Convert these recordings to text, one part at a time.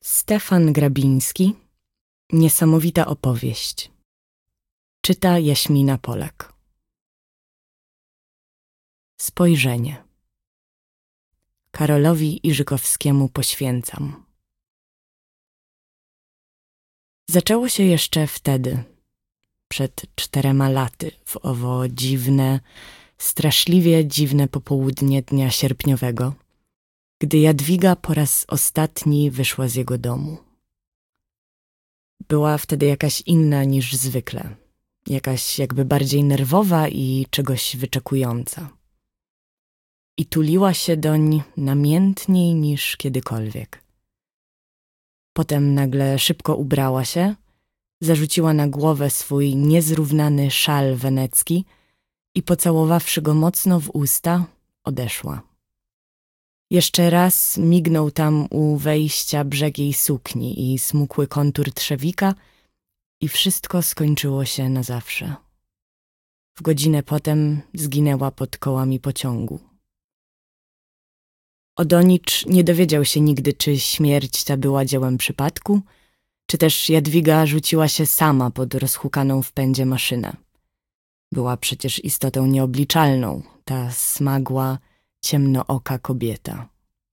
Stefan Grabiński. Niesamowita opowieść. Czyta Jaśmina Polak. Spojrzenie. Karolowi Iżykowskiemu poświęcam. Zaczęło się jeszcze wtedy, przed 4 laty, w owo dziwne, straszliwie dziwne popołudnie dnia sierpniowego, gdy Jadwiga po raz ostatni wyszła z jego domu. Była wtedy jakaś inna niż zwykle, jakaś jakby bardziej nerwowa i czegoś wyczekująca. I tuliła się doń namiętniej niż kiedykolwiek. Potem nagle szybko ubrała się, zarzuciła na głowę swój niezrównany szal wenecki i pocałowawszy go mocno w usta, odeszła. Jeszcze raz mignął tam u wejścia brzeg jej sukni i smukły kontur trzewika i wszystko skończyło się na zawsze. W godzinę potem zginęła pod kołami pociągu. Odonicz nie dowiedział się nigdy, czy śmierć ta była dziełem przypadku, czy też Jadwiga rzuciła się sama pod rozhukaną w pędzie maszynę. Była przecież istotą nieobliczalną, ta smagła, ciemnooka kobieta.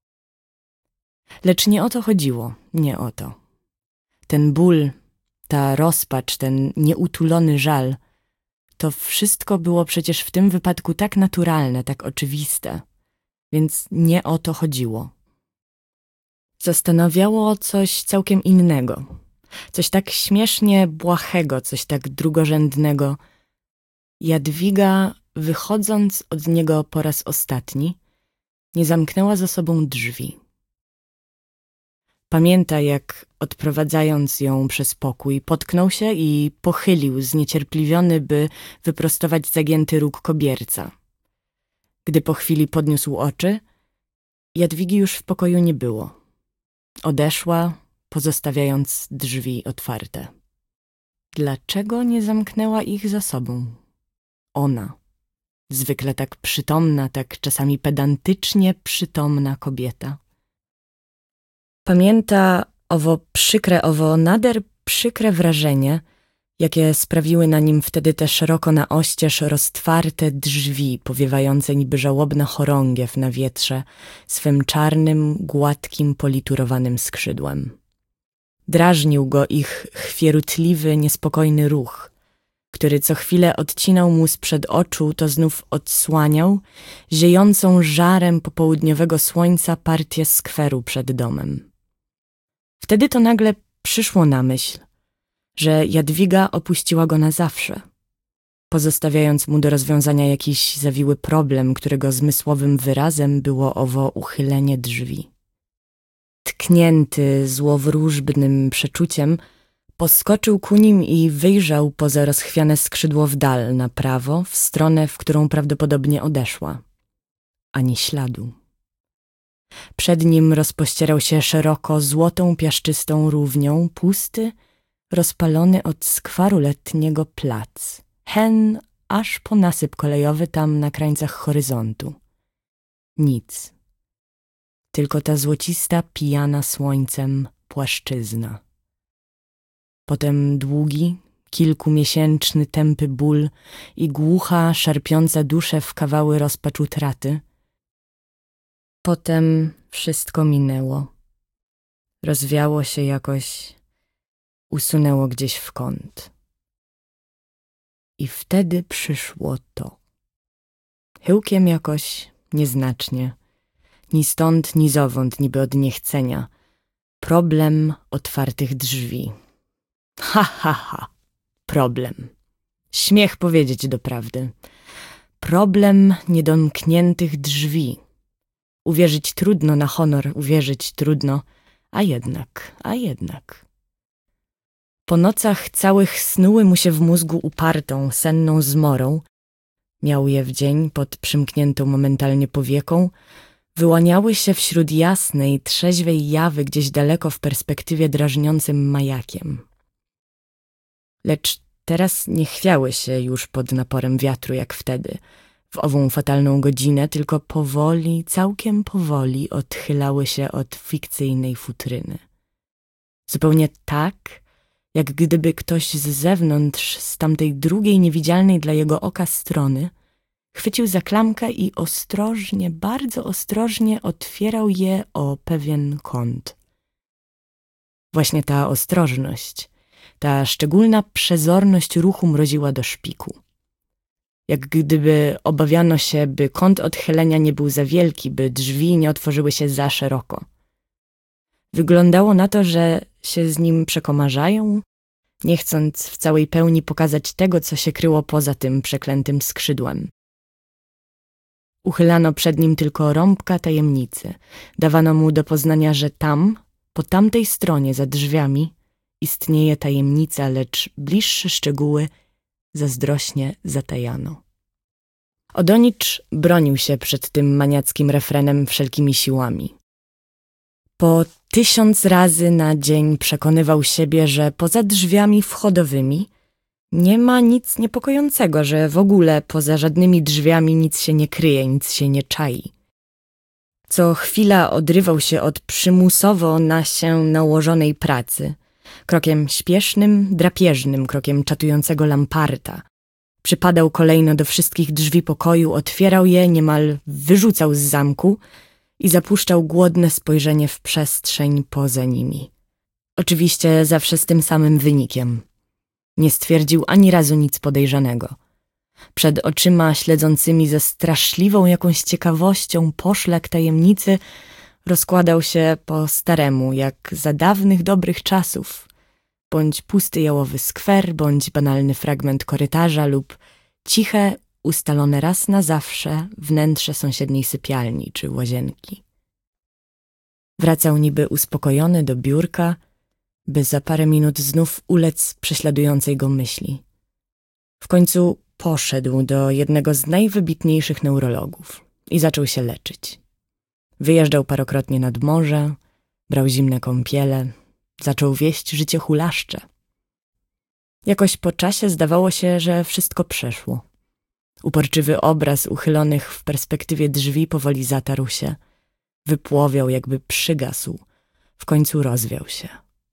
Lecz nie o to chodziło, nie o to. Ten ból, ta rozpacz, ten nieutulony żal, to wszystko było przecież w tym wypadku tak naturalne, tak oczywiste, więc nie o to chodziło. Zastanawiało coś całkiem innego, coś tak śmiesznie błahego, coś tak drugorzędnego. Jadwiga, wychodząc od niego po raz ostatni, nie zamknęła za sobą drzwi. Pamięta, jak odprowadzając ją przez pokój, potknął się i pochylił zniecierpliwiony, by wyprostować zagięty róg kobierca. Gdy po chwili podniósł oczy, Jadwigi już w pokoju nie było. Odeszła, pozostawiając drzwi otwarte. Dlaczego nie zamknęła ich za sobą? Ona, zwykle tak przytomna, tak czasami pedantycznie przytomna kobieta. Pamięta owo przykre, owo nader przykre wrażenie, jakie sprawiły na nim wtedy te szeroko na oścież roztwarte drzwi, powiewające niby żałobna chorągiew na wietrze swym czarnym, gładkim, politurowanym skrzydłem. Drażnił go ich chwierutliwy, niespokojny ruch, który co chwilę odcinał mu sprzed oczu, to znów odsłaniał ziejącą żarem popołudniowego słońca partię skweru przed domem. Wtedy to nagle przyszło na myśl, że Jadwiga opuściła go na zawsze, pozostawiając mu do rozwiązania jakiś zawiły problem, którego zmysłowym wyrazem było owo uchylenie drzwi. Tknięty złowróżbnym przeczuciem, poskoczył ku nim i wyjrzał poza rozchwiane skrzydło w dal, na prawo, w stronę, w którą prawdopodobnie odeszła. Ani śladu. Przed nim rozpościerał się szeroko złotą piaszczystą równią, pusty, rozpalony od skwaru letniego plac, hen aż po nasyp kolejowy tam na krańcach horyzontu. Nic. Tylko ta złocista, pijana słońcem płaszczyzna. Potem długi, kilkumiesięczny tępy ból i głucha, szarpiąca duszę w kawały rozpacz utraty. Potem wszystko minęło. Rozwiało się jakoś, usunęło gdzieś w kąt. I wtedy przyszło to. Chyłkiem jakoś, nieznacznie, ni stąd, ni zowąd, niby od niechcenia. Problem otwartych drzwi. Ha, ha, ha. Problem. Śmiech powiedzieć doprawdy. Problem niedomkniętych drzwi. Uwierzyć trudno, na honor uwierzyć trudno, a jednak. Po nocach całych snuły mu się w mózgu upartą, senną zmorą, miał je w dzień pod przymkniętą momentalnie powieką, wyłaniały się wśród jasnej, trzeźwej jawy gdzieś daleko w perspektywie drażniącym majakiem. Lecz teraz nie chwiały się już pod naporem wiatru jak wtedy, w ową fatalną godzinę, tylko powoli, całkiem powoli odchylały się od fikcyjnej futryny. Zupełnie tak, jak gdyby ktoś z zewnątrz, z tamtej drugiej niewidzialnej dla jego oka strony, chwycił za klamkę i ostrożnie, bardzo ostrożnie otwierał je o pewien kąt. Właśnie ta ostrożność, ta szczególna przezorność ruchu mroziła do szpiku. Jak gdyby obawiano się, by kąt odchylenia nie był za wielki, by drzwi nie otworzyły się za szeroko. Wyglądało na to, że się z nim przekomarzają, nie chcąc w całej pełni pokazać tego, co się kryło poza tym przeklętym skrzydłem. Uchylano przed nim tylko rąbka tajemnicy. Dawano mu do poznania, że tam, po tamtej stronie, za drzwiami, istnieje tajemnica, lecz bliższe szczegóły zazdrośnie zatajano. Odonicz bronił się przed tym maniackim refrenem wszelkimi siłami. Po 1000 razy na dzień przekonywał siebie, że poza drzwiami wchodowymi nie ma nic niepokojącego, że w ogóle poza żadnymi drzwiami nic się nie kryje, nic się nie czai. Co chwila odrywał się od przymusowo na się nałożonej pracy, krokiem śpiesznym, drapieżnym, krokiem czatującego lamparta. Przypadał kolejno do wszystkich drzwi pokoju, otwierał je, niemal wyrzucał z zamku i zapuszczał głodne spojrzenie w przestrzeń poza nimi. Oczywiście zawsze z tym samym wynikiem. Nie stwierdził ani razu nic podejrzanego. Przed oczyma śledzącymi ze straszliwą jakąś ciekawością poszlak tajemnicy rozkładał się po staremu, jak za dawnych dobrych czasów, bądź pusty jałowy skwer, bądź banalny fragment korytarza lub ciche, ustalone raz na zawsze wnętrze sąsiedniej sypialni czy łazienki. Wracał niby uspokojony do biurka, by za parę minut znów ulec prześladującej go myśli. W końcu poszedł do jednego z najwybitniejszych neurologów i zaczął się leczyć. Wyjeżdżał parokrotnie nad morze, brał zimne kąpiele, zaczął wieść życie hulaszcze. Jakoś po czasie zdawało się, że wszystko przeszło. Uporczywy obraz uchylonych w perspektywie drzwi powoli zatarł się, wypłowiał, jakby przygasł, w końcu rozwiał się.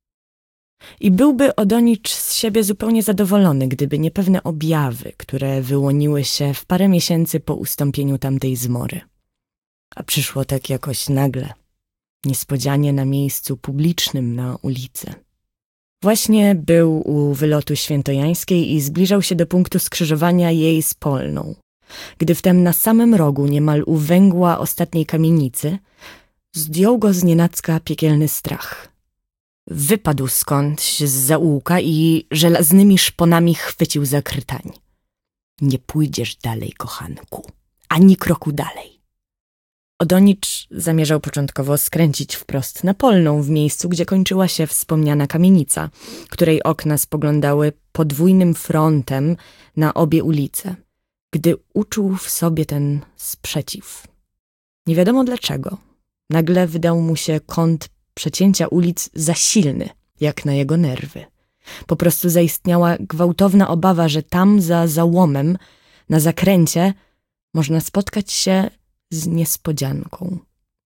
I byłby Odonicz z siebie zupełnie zadowolony, gdyby nie pewne objawy, które wyłoniły się w parę miesięcy po ustąpieniu tamtej zmory. A przyszło tak jakoś nagle, niespodzianie na miejscu publicznym na ulicy. Właśnie był u wylotu świętojańskiej i zbliżał się do punktu skrzyżowania jej z Polną, gdy wtem na samym rogu, niemal u węgła ostatniej kamienicy, zdjął go znienacka piekielny strach. Wypadł skądś z zaułka i żelaznymi szponami chwycił za krtań. Nie pójdziesz dalej, kochanku, ani kroku dalej. Odonicz zamierzał początkowo skręcić wprost na Polną, w miejscu, gdzie kończyła się wspomniana kamienica, której okna spoglądały podwójnym frontem na obie ulice, gdy uczuł w sobie ten sprzeciw. Nie wiadomo dlaczego. Nagle wydał mu się kąt przecięcia ulic za silny, jak na jego nerwy. Po prostu zaistniała gwałtowna obawa, że tam za załomem, na zakręcie, można spotkać się z niespodzianką.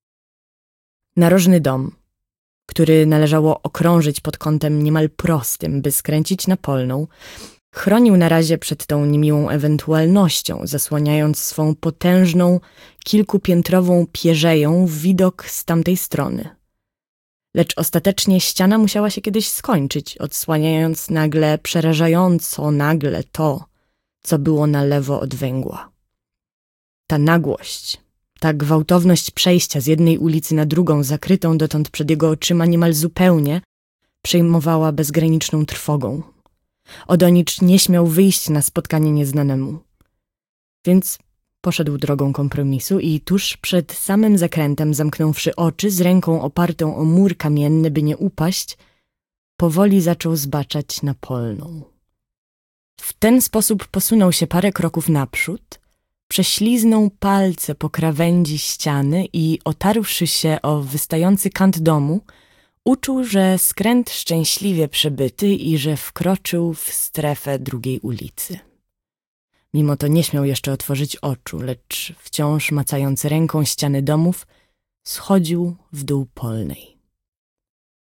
Narożny dom, który należało okrążyć pod kątem niemal prostym, by skręcić na Polną, chronił na razie przed tą niemiłą ewentualnością, zasłaniając swą potężną, kilkupiętrową pierzeją widok z tamtej strony. Lecz ostatecznie ściana musiała się kiedyś skończyć, odsłaniając nagle, przerażająco nagle to, co było na lewo od węgła. Ta nagłość, ta gwałtowność przejścia z jednej ulicy na drugą, zakrytą dotąd przed jego oczyma niemal zupełnie, przejmowała bezgraniczną trwogą. Odonicz nie śmiał wyjść na spotkanie nieznanemu. Więc poszedł drogą kompromisu i tuż przed samym zakrętem, zamknąwszy oczy, z ręką opartą o mur kamienny, by nie upaść, powoli zaczął zbaczać na Polną. W ten sposób posunął się parę kroków naprzód, prześliznął palce po krawędzi ściany i otarłszy się o wystający kant domu, uczuł, że skręt szczęśliwie przebyty i że wkroczył w strefę drugiej ulicy. Mimo to nie śmiał jeszcze otworzyć oczu, lecz wciąż macając ręką ściany domów, schodził w dół Polnej.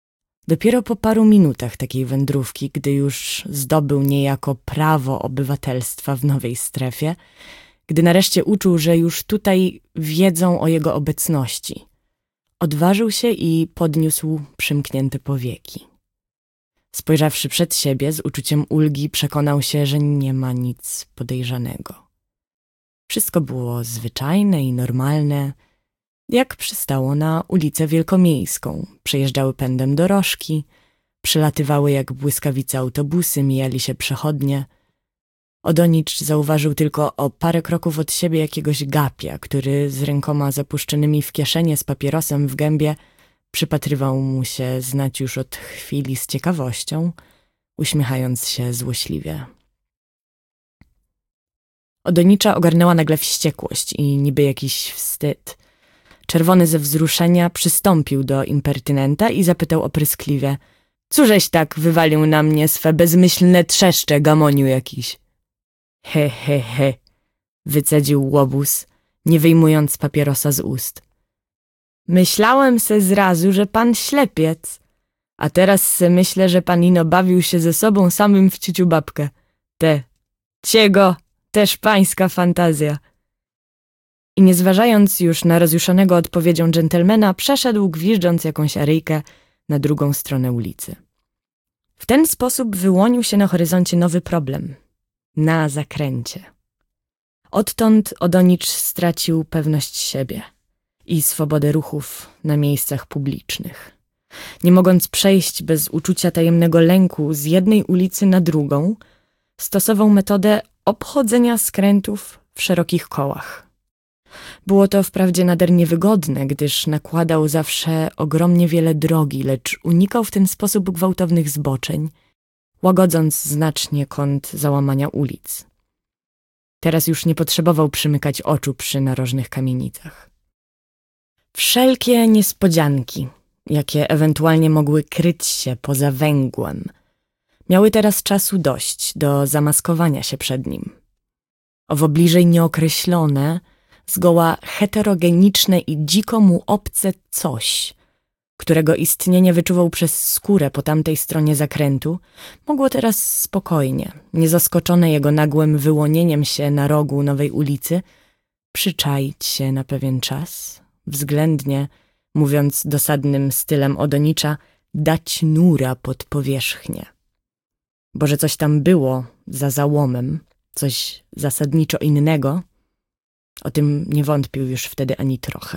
Dopiero po paru minutach takiej wędrówki, gdy już zdobył niejako prawo obywatelstwa w nowej strefie, gdy nareszcie uczuł, że już tutaj wiedzą o jego obecności, odważył się i podniósł przymknięte powieki. Spojrzawszy przed siebie z uczuciem ulgi, przekonał się, że nie ma nic podejrzanego. Wszystko było zwyczajne i normalne, jak przystało na ulicę Wielkomiejską. Przejeżdżały pędem dorożki, przelatywały jak błyskawice autobusy, mijali się przechodnie. Odonicz zauważył tylko o parę kroków od siebie jakiegoś gapia, który z rękoma zapuszczonymi w kieszenie z papierosem w gębie przypatrywał mu się znać już od chwili z ciekawością, uśmiechając się złośliwie. Odonicza ogarnęła nagle wściekłość i niby jakiś wstyd. Czerwony ze wzruszenia przystąpił do impertynenta i zapytał opryskliwie: cóżeś tak wywalił na mnie swe bezmyślne trzeszcze, gamoniu jakiś? He, he, he, wycedził łobuz, nie wyjmując papierosa z ust. Myślałem se zrazu, że pan ślepiec, a teraz se myślę, że pan ino bawił się ze sobą samym w ciuciu babkę. Ciego, też pańska fantazja. I nie zważając już na rozjuszonego odpowiedzią dżentelmena, przeszedł, gwiżdżąc jakąś aryjkę, na drugą stronę ulicy. W ten sposób wyłonił się na horyzoncie nowy problem. Na zakręcie. Odtąd Odonicz stracił pewność siebie i swobodę ruchów na miejscach publicznych. Nie mogąc przejść bez uczucia tajemnego lęku z jednej ulicy na drugą, stosował metodę obchodzenia skrętów w szerokich kołach. Było to wprawdzie nader niewygodne, gdyż nakładał zawsze ogromnie wiele drogi, lecz unikał w ten sposób gwałtownych zboczeń, łagodząc znacznie kąt załamania ulic. Teraz już nie potrzebował przymykać oczu przy narożnych kamienicach. Wszelkie niespodzianki, jakie ewentualnie mogły kryć się poza węgłem, miały teraz czasu dość do zamaskowania się przed nim. Owo bliżej nieokreślone, zgoła heterogeniczne i dziko mu obce coś, którego istnienie wyczuwał przez skórę po tamtej stronie zakrętu, mogło teraz spokojnie, niezaskoczone jego nagłym wyłonieniem się na rogu nowej ulicy, przyczaić się na pewien czas, względnie, mówiąc dosadnym stylem Odonicza, dać nura pod powierzchnię. Bo że coś tam było za załomem, coś zasadniczo innego, o tym nie wątpił już wtedy ani trochę.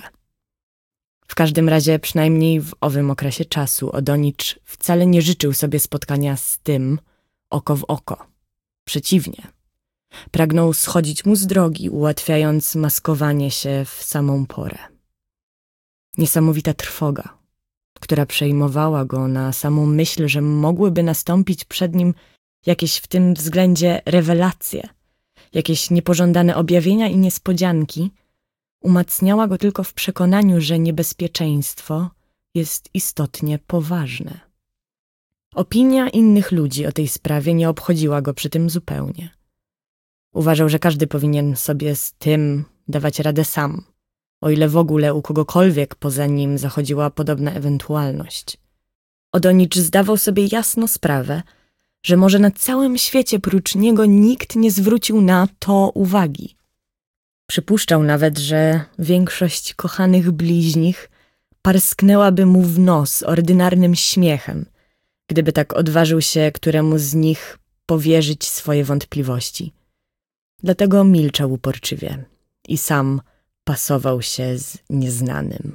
W każdym razie, przynajmniej w owym okresie czasu, Odonicz wcale nie życzył sobie spotkania z tym oko w oko. Przeciwnie. Pragnął schodzić mu z drogi, ułatwiając maskowanie się w samą porę. Niesamowita trwoga, która przejmowała go na samą myśl, że mogłyby nastąpić przed nim jakieś w tym względzie rewelacje, jakieś niepożądane objawienia i niespodzianki, umacniała go tylko w przekonaniu, że niebezpieczeństwo jest istotnie poważne. Opinia innych ludzi o tej sprawie nie obchodziła go przy tym zupełnie. Uważał, że każdy powinien sobie z tym dawać radę sam, o ile w ogóle u kogokolwiek poza nim zachodziła podobna ewentualność. Odonicz zdawał sobie jasno sprawę, że może na całym świecie prócz niego nikt nie zwrócił na to uwagi. Przypuszczał nawet, że większość kochanych bliźnich parsknęłaby mu w nos ordynarnym śmiechem, gdyby tak odważył się któremu z nich powierzyć swoje wątpliwości. Dlatego milczał uporczywie i sam pasował się z nieznanym.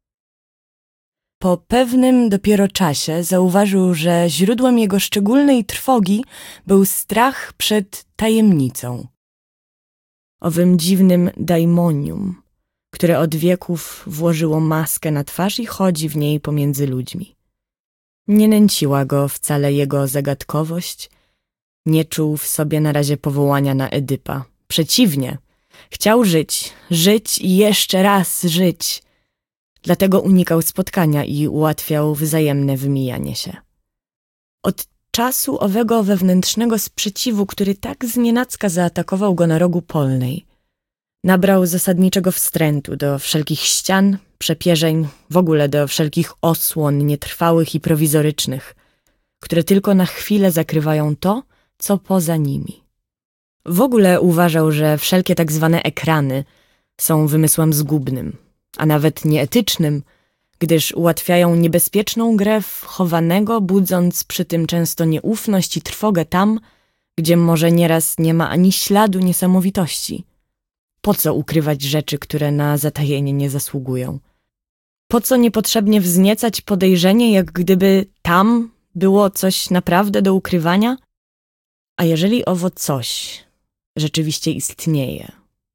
Po pewnym dopiero czasie zauważył, że źródłem jego szczególnej trwogi był strach przed tajemnicą. Owym dziwnym daimonium, które od wieków włożyło maskę na twarz i chodzi w niej pomiędzy ludźmi. Nie nęciła go wcale jego zagadkowość, nie czuł w sobie na razie powołania na Edypa. Przeciwnie, chciał żyć, żyć i jeszcze raz żyć. Dlatego unikał spotkania i ułatwiał wzajemne wymijanie się. Od czasu owego wewnętrznego sprzeciwu, który tak znienacka zaatakował go na rogu polnej, Nabrał zasadniczego wstrętu do wszelkich ścian, przepierzeń, w ogóle do wszelkich osłon nietrwałych i prowizorycznych, które tylko na chwilę zakrywają to, co poza nimi. W ogóle uważał, że wszelkie tak zwane ekrany są wymysłem zgubnym, a nawet nieetycznym, gdyż ułatwiają niebezpieczną grę w chowanego, budząc przy tym często nieufność i trwogę tam, gdzie może nieraz nie ma ani śladu niesamowitości. Po co ukrywać rzeczy, które na zatajenie nie zasługują? Po co niepotrzebnie wzniecać podejrzenie, jak gdyby tam było coś naprawdę do ukrywania? A jeżeli owo coś rzeczywiście istnieje,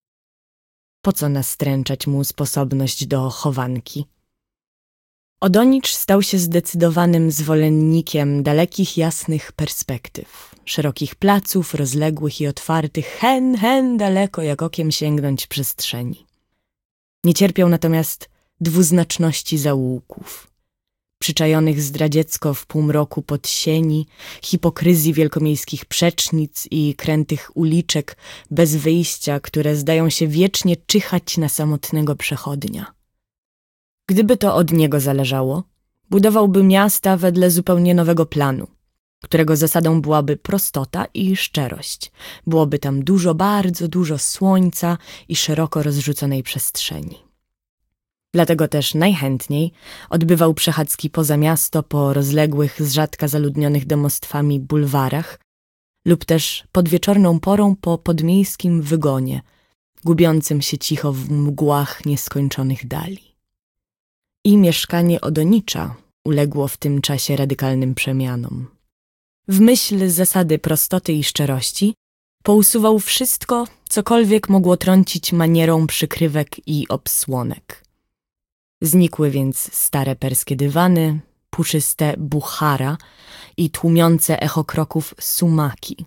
po co nastręczać mu sposobność do chowanki? Odonicz stał się zdecydowanym zwolennikiem dalekich, jasnych perspektyw, szerokich placów, rozległych i otwartych, hen daleko jak okiem sięgnąć przestrzeni. Nie cierpiał natomiast dwuznaczności zaułków, przyczajonych zdradziecko w półmroku podsieni, hipokryzji wielkomiejskich przecznic i krętych uliczek bez wyjścia, które zdają się wiecznie czyhać na samotnego przechodnia. Gdyby to od niego zależało, budowałby miasta wedle zupełnie nowego planu, którego zasadą byłaby prostota i szczerość. Byłoby tam dużo, bardzo dużo słońca i szeroko rozrzuconej przestrzeni. Dlatego też najchętniej odbywał przechadzki poza miasto po rozległych, z rzadka zaludnionych domostwami bulwarach lub też pod wieczorną porą po podmiejskim wygonie, gubiącym się cicho w mgłach nieskończonych dali. I mieszkanie Odonicza uległo w tym czasie radykalnym przemianom. W myśl zasady prostoty i szczerości pousuwał wszystko, cokolwiek mogło trącić manierą przykrywek i obsłonek. Znikły więc stare perskie dywany, puszyste buchara i tłumiące echo kroków sumaki.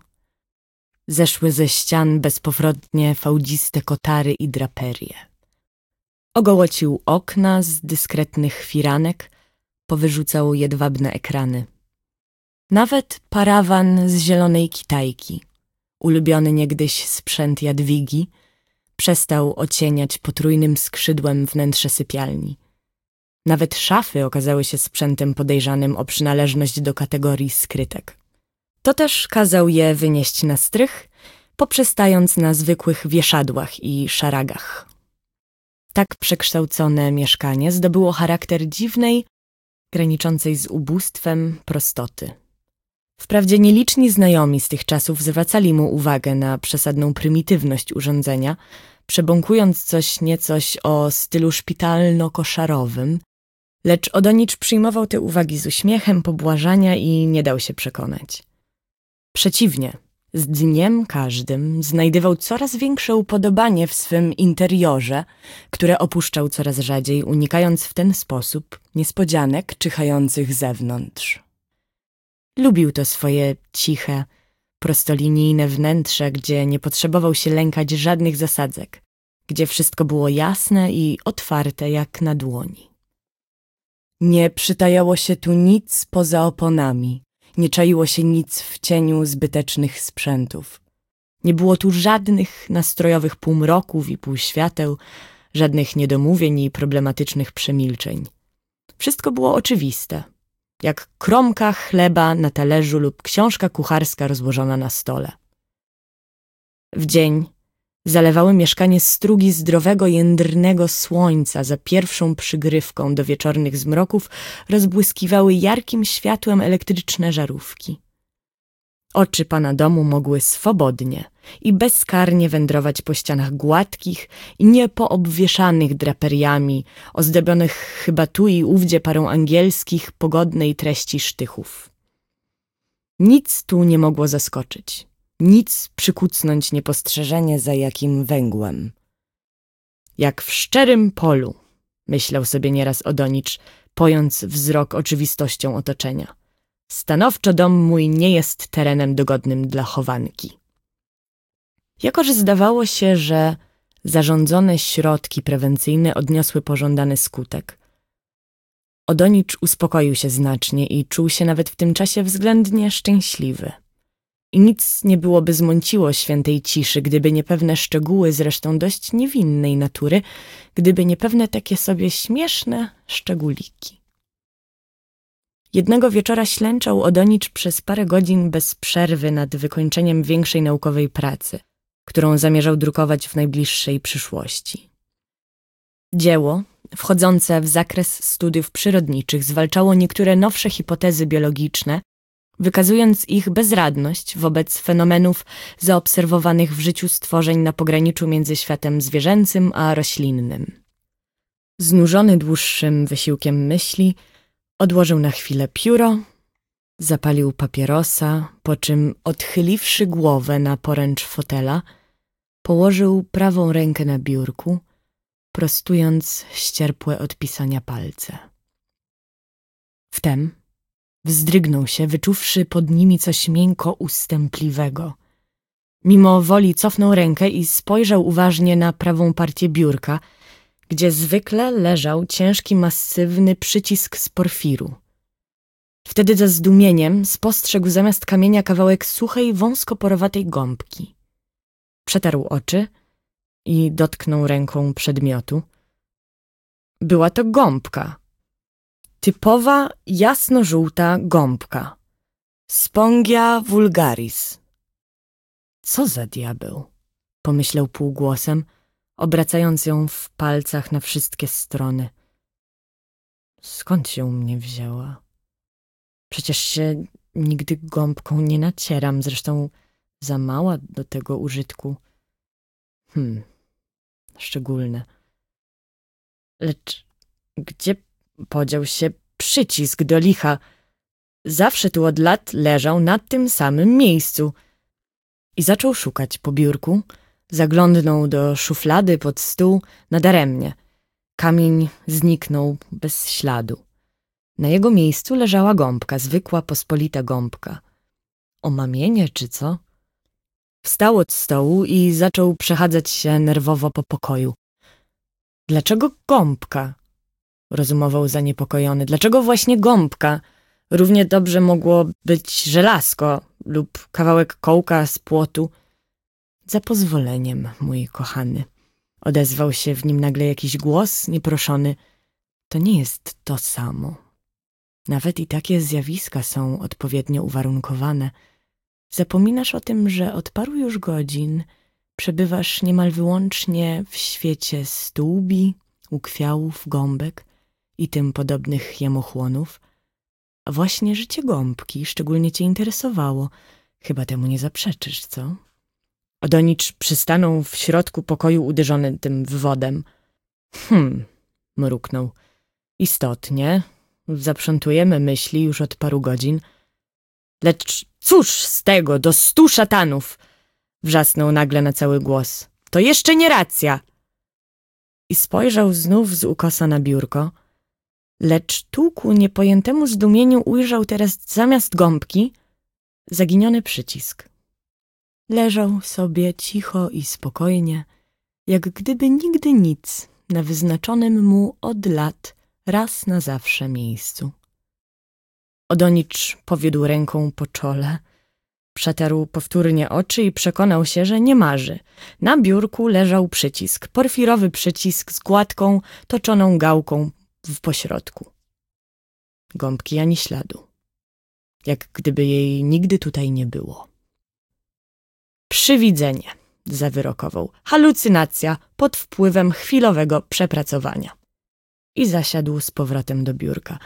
Zeszły ze ścian bezpowrotnie fałdziste kotary i draperie. Ogołocił okna z dyskretnych firanek, powyrzucał jedwabne ekrany. Nawet parawan z zielonej kitajki, ulubiony niegdyś sprzęt Jadwigi, przestał ocieniać potrójnym skrzydłem wnętrze sypialni. Nawet szafy okazały się sprzętem podejrzanym o przynależność do kategorii skrytek. To też kazał je wynieść na strych, poprzestając na zwykłych wieszadłach i szaragach. Tak przekształcone mieszkanie zdobyło charakter dziwnej, graniczącej z ubóstwem prostoty. Wprawdzie nieliczni znajomi z tych czasów zwracali mu uwagę na przesadną prymitywność urządzenia, przebąkując coś o stylu szpitalno-koszarowym, lecz Odonicz przyjmował te uwagi z uśmiechem pobłażania i nie dał się przekonać. Przeciwnie, z dniem każdym znajdywał coraz większe upodobanie w swym interiorze, które opuszczał coraz rzadziej, unikając w ten sposób niespodzianek czyhających zewnątrz. Lubił to swoje ciche, prostolinijne wnętrze, gdzie nie potrzebował się lękać żadnych zasadzek, gdzie wszystko było jasne i otwarte jak na dłoni. Nie przytajało się tu nic poza oponami, nie czaiło się nic w cieniu zbytecznych sprzętów. Nie było tu żadnych nastrojowych półmroków i półświateł, żadnych niedomówień i problematycznych przemilczeń. Wszystko było oczywiste, jak kromka chleba na talerzu lub książka kucharska rozłożona na stole. W dzień zalewały mieszkanie strugi zdrowego, jędrnego słońca, za pierwszą przygrywką do wieczornych zmroków rozbłyskiwały jarkim światłem elektryczne żarówki. Oczy pana domu mogły swobodnie i bezkarnie wędrować po ścianach gładkich i niepoobwieszanych draperiami, ozdobionych chyba tu i ówdzie parą angielskich, pogodnej treści sztychów. Nic tu nie mogło zaskoczyć. Nic przykucnąć niepostrzeżenie za jakim węgłem. Jak w szczerym polu, myślał sobie nieraz Odonicz, pojąc wzrok oczywistością otoczenia. Stanowczo dom mój nie jest terenem dogodnym dla chowanki. Jako że zdawało się, że zarządzone środki prewencyjne odniosły pożądany skutek, Odonicz uspokoił się znacznie i czuł się nawet w tym czasie względnie szczęśliwy. I nic nie byłoby zmąciło świętej ciszy, gdyby nie pewne szczegóły, zresztą dość niewinnej natury, gdyby nie pewne takie sobie śmieszne szczególiki. Jednego wieczora ślęczał Odonicz przez parę godzin bez przerwy nad wykończeniem większej naukowej pracy, którą zamierzał drukować w najbliższej przyszłości. Dzieło, wchodzące w zakres studiów przyrodniczych, zwalczało niektóre nowsze hipotezy biologiczne, wykazując ich bezradność wobec fenomenów zaobserwowanych w życiu stworzeń na pograniczu między światem zwierzęcym a roślinnym. Znużony dłuższym wysiłkiem myśli, odłożył na chwilę pióro, zapalił papierosa, po czym odchyliwszy głowę na poręcz fotela, położył prawą rękę na biurku, prostując ścierpłe od pisania palce. Wtem wzdrygnął się, wyczuwszy pod nimi coś miękko ustępliwego. Mimo woli cofnął rękę i spojrzał uważnie na prawą partię biurka, gdzie zwykle leżał ciężki, masywny przycisk z porfiru. Wtedy ze zdumieniem spostrzegł zamiast kamienia kawałek suchej, wąskoporowatej gąbki. Przetarł oczy i dotknął ręką przedmiotu. Była to gąbka. Typowa, jasno-żółta gąbka. Spongia vulgaris. Co za diabeł? Pomyślał półgłosem, obracając ją w palcach na wszystkie strony. Skąd się u mnie wzięła? Przecież się nigdy gąbką nie nacieram, zresztą za mała do tego użytku. Szczególne. Lecz gdzie podział się przycisk do licha? Zawsze tu od lat leżał na tym samym miejscu. I zaczął szukać po biurku. Zaglądnął do szuflady pod stół nadaremnie. Kamień zniknął bez śladu. Na jego miejscu leżała gąbka, zwykła, pospolita gąbka. Omamienie czy co? Wstał od stołu i zaczął przechadzać się nerwowo po pokoju. Dlaczego gąbka? Rozumował zaniepokojony. Dlaczego właśnie gąbka? Równie dobrze mogło być żelazko lub kawałek kołka z płotu. Za pozwoleniem, mój kochany. Odezwał się w nim nagle jakiś głos nieproszony. To nie jest to samo. Nawet i takie zjawiska są odpowiednio uwarunkowane. Zapominasz o tym, że od paru już godzin przebywasz niemal wyłącznie w świecie stłubi, ukwiałów, gąbek i tym podobnych jamochłonów. A właśnie życie gąbki szczególnie cię interesowało. Chyba temu nie zaprzeczysz, co? Odonicz przystanął w środku pokoju uderzony tym wywodem. Mruknął. Istotnie, zaprzątujemy myśli już od paru godzin. Lecz cóż z tego, do 100 szatanów! Wrzasnął nagle na cały głos. To jeszcze nie racja! I spojrzał znów z ukosa na biurko, lecz tu ku niepojętemu zdumieniu ujrzał teraz zamiast gąbki zaginiony przycisk. Leżał sobie cicho i spokojnie, jak gdyby nigdy nic, na wyznaczonym mu od lat raz na zawsze miejscu. Odonicz powiódł ręką po czole, przetarł powtórnie oczy i przekonał się, że nie marzy. Na biurku leżał przycisk, porfirowy przycisk z gładką, toczoną gałką w pośrodku. Gąbki ani śladu, jak gdyby jej nigdy tutaj nie było. Przywidzenie, zawyrokował. Halucynacja pod wpływem chwilowego przepracowania. I zasiadł z powrotem do biurka.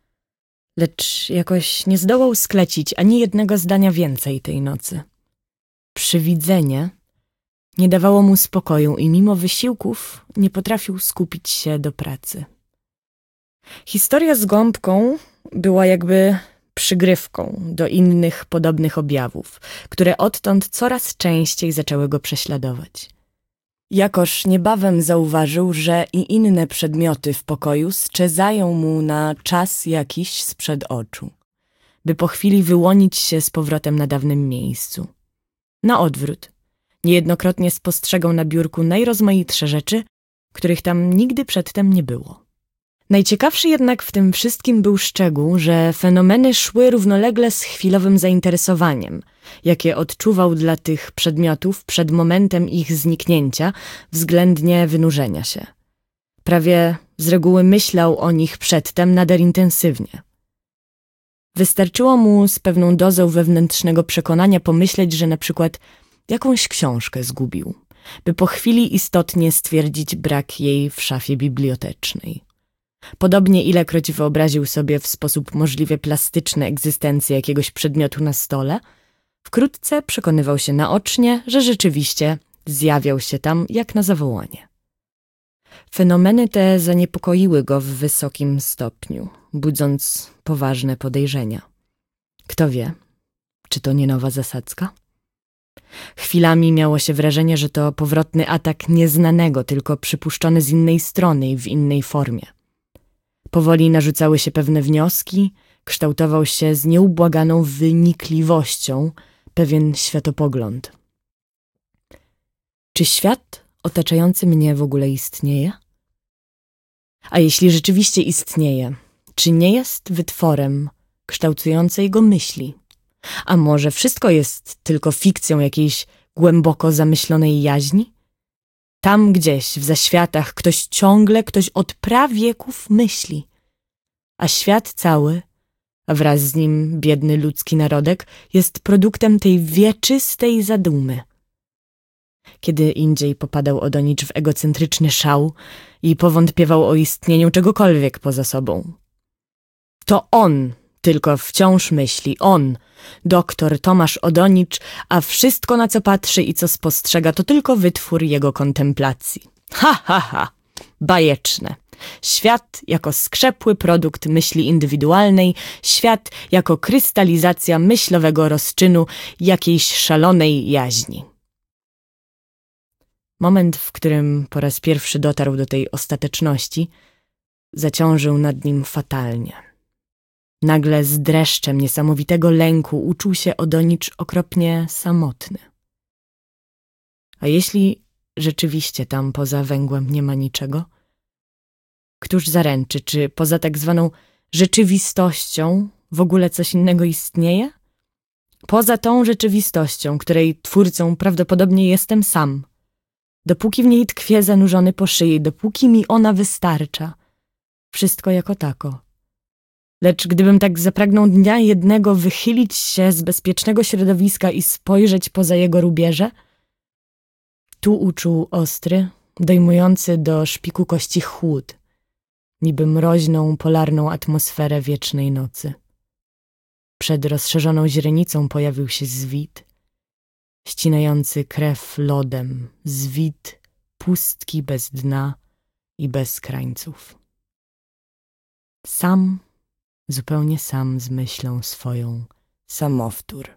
Lecz jakoś nie zdołał sklecić ani jednego zdania więcej tej nocy. Przywidzenie nie dawało mu spokoju i mimo wysiłków nie potrafił skupić się do pracy. Historia z gąbką była jakby przygrywką do innych podobnych objawów, które odtąd coraz częściej zaczęły go prześladować. Jakoż niebawem zauważył, że i inne przedmioty w pokoju strzezają mu na czas jakiś sprzed oczu, by po chwili wyłonić się z powrotem na dawnym miejscu. Na odwrót, niejednokrotnie spostrzegał na biurku najrozmaitsze rzeczy, których tam nigdy przedtem nie było. Najciekawszy jednak w tym wszystkim był szczegół, że fenomeny szły równolegle z chwilowym zainteresowaniem, jakie odczuwał dla tych przedmiotów przed momentem ich zniknięcia względnie wynurzenia się. Prawie z reguły myślał o nich przedtem nader intensywnie. Wystarczyło mu z pewną dozą wewnętrznego przekonania pomyśleć, że na przykład jakąś książkę zgubił, by po chwili istotnie stwierdzić brak jej w szafie bibliotecznej. Podobnie ilekroć wyobraził sobie w sposób możliwie plastyczny egzystencję jakiegoś przedmiotu na stole, wkrótce przekonywał się naocznie, że rzeczywiście zjawiał się tam jak na zawołanie. Fenomeny te zaniepokoiły go w wysokim stopniu, budząc poważne podejrzenia. Kto wie, czy to nie nowa zasadzka? Chwilami miało się wrażenie, że to powrotny atak nieznanego, tylko przypuszczony z innej strony i w innej formie. Powoli narzucały się pewne wnioski, kształtował się z nieubłaganą wynikliwością pewien światopogląd. Czy świat otaczający mnie w ogóle istnieje? A jeśli rzeczywiście istnieje, czy nie jest wytworem kształtującej go myśli? A może wszystko jest tylko fikcją jakiejś głęboko zamyślonej jaźni? Tam gdzieś w zaświatach ktoś od prawieków myśli, a świat cały, a wraz z nim biedny ludzki narodek, jest produktem tej wieczystej zadumy. Kiedy indziej popadał Odonicz w egocentryczny szał i powątpiewał o istnieniu czegokolwiek poza sobą. To on tylko wciąż myśli, on, doktor Tomasz Odonicz, a wszystko, na co patrzy i co spostrzega, to tylko wytwór jego kontemplacji. Ha, ha, ha, bajeczne. Świat jako skrzepły produkt myśli indywidualnej, świat jako krystalizacja myślowego rozczynu jakiejś szalonej jaźni. Moment, w którym po raz pierwszy dotarł do tej ostateczności, zaciążył nad nim fatalnie. Nagle z dreszczem niesamowitego lęku uczuł się Odonicz okropnie samotny. A jeśli rzeczywiście tam poza węgłem nie ma niczego? Któż zaręczy, czy poza tak zwaną rzeczywistością w ogóle coś innego istnieje? Poza tą rzeczywistością, której twórcą prawdopodobnie jestem sam. Dopóki w niej tkwię zanurzony po szyi, dopóki mi ona wystarcza. Wszystko jako tako. Lecz gdybym tak zapragnął dnia jednego wychylić się z bezpiecznego środowiska i spojrzeć poza jego rubieże, tu uczuł ostry, dojmujący do szpiku kości chłód, niby mroźną, polarną atmosferę wiecznej nocy. Przed rozszerzoną źrenicą pojawił się zwit, ścinający krew lodem, zwit pustki bez dna i bez krańców. Sam, zupełnie sam z myślą swoją, samowtór.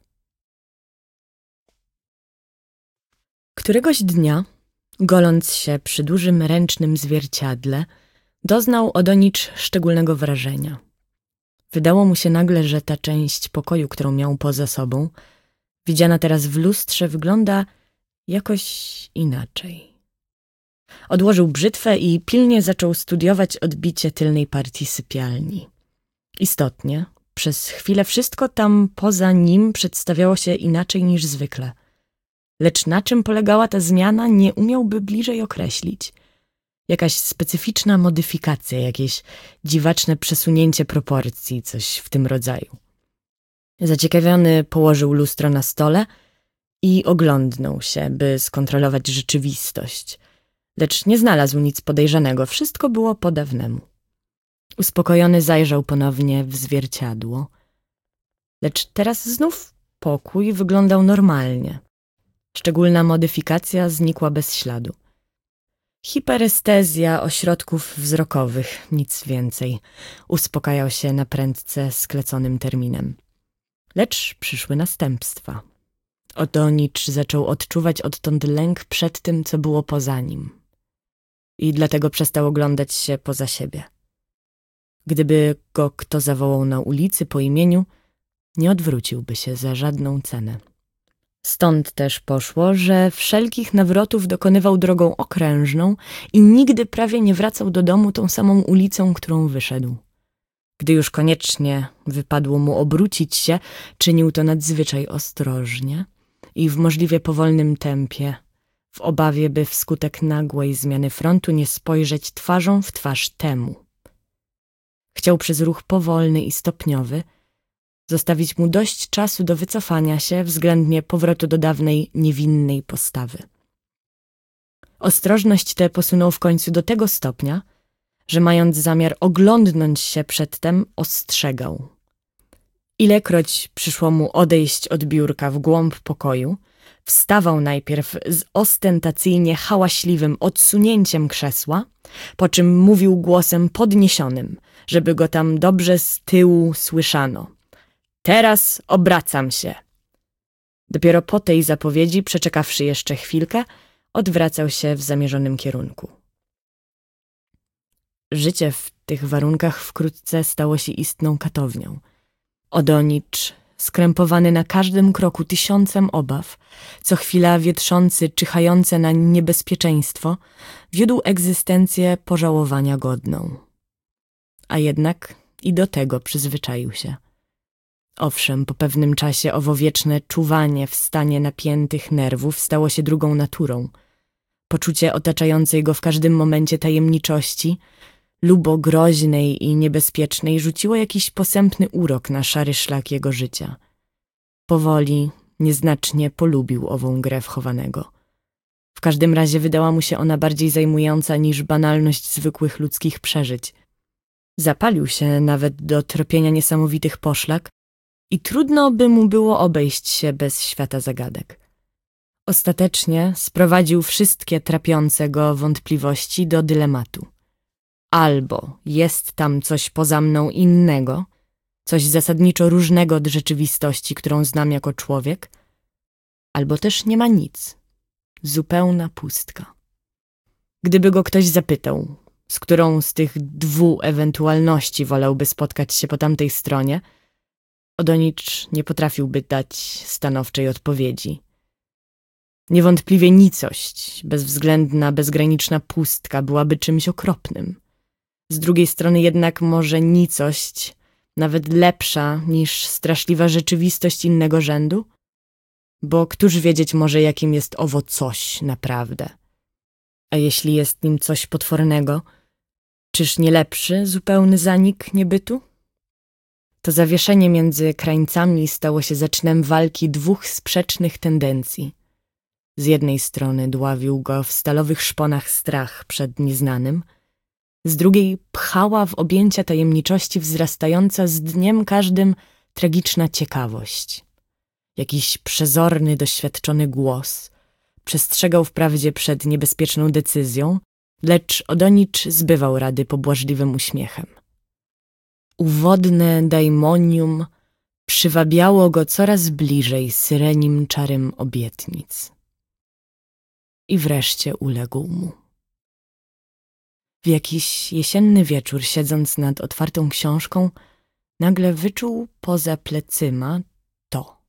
Któregoś dnia, goląc się przy dużym ręcznym zwierciadle, doznał Odonicz szczególnego wrażenia. Wydało mu się nagle, że ta część pokoju, którą miał poza sobą, widziana teraz w lustrze, wygląda jakoś inaczej. Odłożył brzytwę i pilnie zaczął studiować odbicie tylnej partii sypialni. Istotnie, przez chwilę wszystko tam poza nim przedstawiało się inaczej niż zwykle. Lecz na czym polegała ta zmiana, nie umiałby bliżej określić. Jakaś specyficzna modyfikacja, jakieś dziwaczne przesunięcie proporcji, coś w tym rodzaju. Zaciekawiony położył lustro na stole i oglądnął się, by skontrolować rzeczywistość. Lecz nie znalazł nic podejrzanego, wszystko było po dawnemu. Uspokojony zajrzał ponownie w zwierciadło. Lecz teraz znów pokój wyglądał normalnie. Szczególna modyfikacja znikła bez śladu. Hiperestezja ośrodków wzrokowych, nic więcej. Uspokajał się naprędce skleconym terminem. Lecz przyszły następstwa. Odonicz zaczął odczuwać odtąd lęk przed tym, co było poza nim. I dlatego przestał oglądać się poza siebie. Gdyby go kto zawołał na ulicy po imieniu, nie odwróciłby się za żadną cenę. Stąd też poszło, że wszelkich nawrotów dokonywał drogą okrężną i nigdy prawie nie wracał do domu tą samą ulicą, którą wyszedł. Gdy już koniecznie wypadło mu obrócić się, czynił to nadzwyczaj ostrożnie i w możliwie powolnym tempie, w obawie, by wskutek nagłej zmiany frontu nie spojrzeć twarzą w twarz temu. Chciał przez ruch powolny i stopniowy zostawić mu dość czasu do wycofania się względnie powrotu do dawnej, niewinnej postawy. Ostrożność tę posunął w końcu do tego stopnia, że mając zamiar oglądnąć się przedtem, ostrzegał. Ilekroć przyszło mu odejść od biurka w głąb pokoju, wstawał najpierw z ostentacyjnie hałaśliwym odsunięciem krzesła, po czym mówił głosem podniesionym, żeby go tam dobrze z tyłu słyszano. Teraz obracam się. Dopiero po tej zapowiedzi, przeczekawszy jeszcze chwilkę, odwracał się w zamierzonym kierunku. Życie w tych warunkach wkrótce stało się istną katownią. Odonicz, skrępowany na każdym kroku tysiącem obaw, co chwila wietrzący, czyhające na niebezpieczeństwo, wiódł egzystencję pożałowania godną. A jednak i do tego przyzwyczaił się. Owszem, po pewnym czasie owo wieczne czuwanie w stanie napiętych nerwów stało się drugą naturą. Poczucie otaczającej go w każdym momencie tajemniczości, lubo groźnej i niebezpiecznej, rzuciło jakiś posępny urok na szary szlak jego życia. Powoli, nieznacznie polubił ową grę wchowanego. W każdym razie wydała mu się ona bardziej zajmująca niż banalność zwykłych ludzkich przeżyć. Zapalił się nawet do tropienia niesamowitych poszlak i trudno by mu było obejść się bez świata zagadek. Ostatecznie sprowadził wszystkie trapiące go wątpliwości do dylematu. Albo jest tam coś poza mną innego, coś zasadniczo różnego od rzeczywistości, którą znam jako człowiek, albo też nie ma nic, zupełna pustka. Gdyby go ktoś zapytał, z którą z tych dwóch ewentualności wolałby spotkać się po tamtej stronie, Odonicz nie potrafiłby dać stanowczej odpowiedzi. Niewątpliwie nicość, bezwzględna, bezgraniczna pustka byłaby czymś okropnym. Z drugiej strony jednak może nicość, nawet lepsza niż straszliwa rzeczywistość innego rzędu? Bo któż wiedzieć może, jakim jest owo coś naprawdę? A jeśli jest nim coś potwornego, czyż nie lepszy zupełny zanik niebytu? To zawieszenie między krańcami stało się zaczynem walki dwóch sprzecznych tendencji. Z jednej strony dławił go w stalowych szponach strach przed nieznanym, z drugiej pchała w objęcia tajemniczości wzrastająca z dniem każdym tragiczna ciekawość. Jakiś przezorny, doświadczony głos przestrzegał wprawdzie przed niebezpieczną decyzją, lecz Odonicz zbywał rady pobłażliwym uśmiechem. Uwodne daimonium przywabiało go coraz bliżej syrenim czarem obietnic. I wreszcie uległ mu. W jakiś jesienny wieczór, siedząc nad otwartą książką, nagle wyczuł poza plecyma to.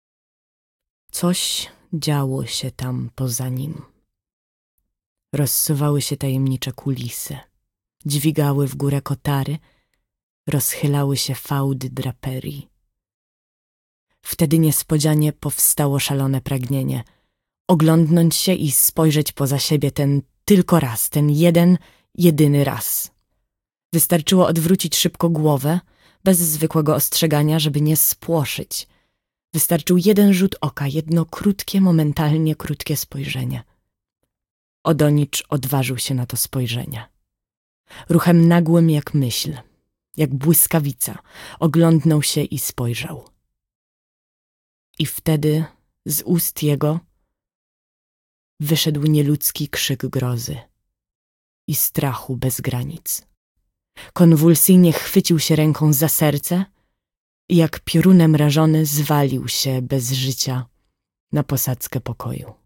Coś działo się tam poza nim. Rozsuwały się tajemnicze kulisy, dźwigały w górę kotary, rozchylały się fałdy draperii. Wtedy niespodzianie powstało szalone pragnienie oglądnąć się i spojrzeć poza siebie ten tylko raz, ten jeden, jedyny raz. Wystarczyło odwrócić szybko głowę, bez zwykłego ostrzegania, żeby nie spłoszyć. Wystarczył jeden rzut oka, jedno krótkie, momentalnie krótkie spojrzenie. Odonicz odważył się na to spojrzenie. Ruchem nagłym jak myśl, jak błyskawica, oglądnął się i spojrzał. I wtedy z ust jego wyszedł nieludzki krzyk grozy i strachu bez granic. Konwulsyjnie chwycił się ręką za serce i jak piorunem rażony zwalił się bez życia na posadzkę pokoju.